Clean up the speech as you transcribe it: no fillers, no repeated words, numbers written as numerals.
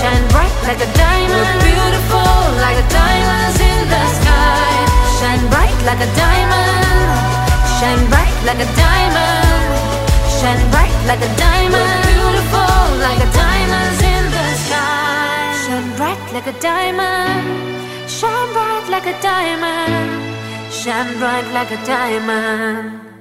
shine bright like a diamond. We're beautiful like a diamonds in the sky. Shine bright like a diamond. Shine bright like a diamond. Shine bright like a diamond. We're beautiful like a diamonds in the sky. Shine bright like a diamond. Shine bright like a diamond. Shine bright like a diamond.